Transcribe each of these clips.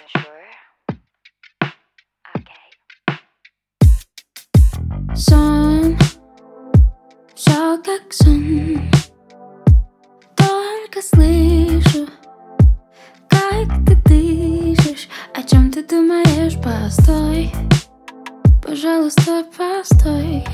sure? Okay. Сон, все как сон. Только слышу, как ты дышишь. О чем ты думаешь? Постой, пожалуйста, постой.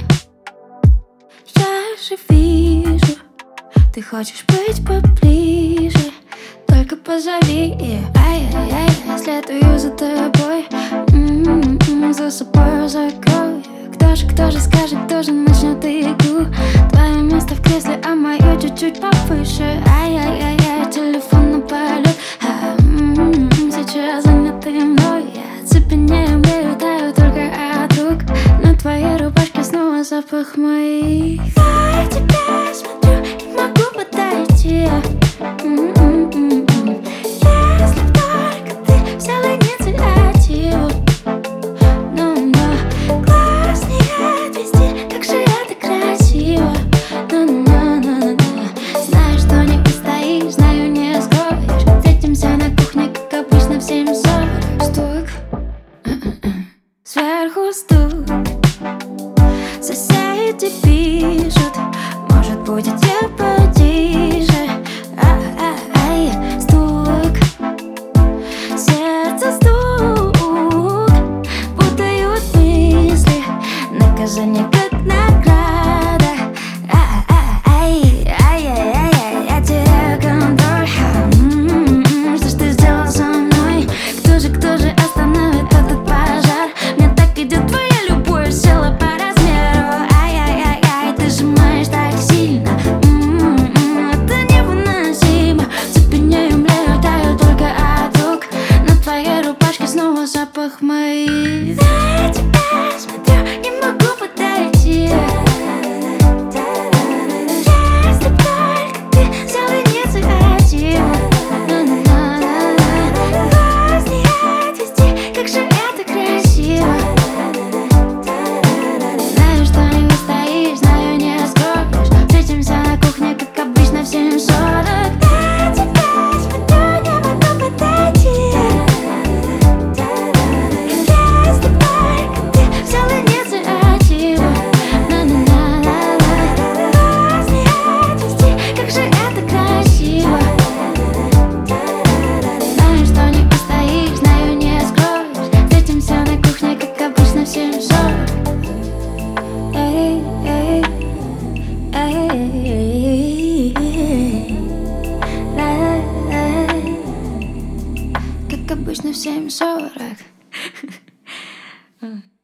Я же вижу, ты хочешь быть поближе. Только позови, ай-яй-яй, следую за тобой. За собой закрой. Кто же скажет, кто же начнет игру? Твое место в кресле, а мое чуть-чуть повыше. Ай-яй-яй, телефон на полет. Сейчас занятый мной. Я цепенею, летаю только от рук. На твоей рубашке снова запах моих. Я тебя смотрю и могу подойти. Если б только ты взяла инициативу. Глаз не отвести, как же это красиво. Знаю, что не устоишь, знаю, не скроешь. Встретимся на кухне, как обычно, в 7:40. Стук, сверху стук. Соседи пишут, может, будете потише. Ай, стук, сердце стук. Путают мысли, наказание как награда. Ай-яй-яй, я теряю контроль. Что ж ты сделал со мной? Кто же остановит этот пожар? Мне так идет твоя любовь, села по размеру. Ай-яй-яй, ты сжимаешь так сильно. Это невыносимо. Цепенею, млею, таю только от рук. На твоей рубашке снова запах моих. Я тебя смотрю, не могу подойти. Если б только ты взял инициативу. Глаз не отвести, как же это красиво. Знаю, что не устоишь, знаю, не скроешь. Встретимся на кухне, как обычно, в 7:40. Я тебя смотрю, не могу подойти. Если б только ты взял инициативу. Глаз не отвести, как же это красиво. Знаю, что не устоишь, знаю, не скроешь. Встретимся на кухне, как обычно, в 7:40. Эй, эй, эй, как обычно, в 7:40.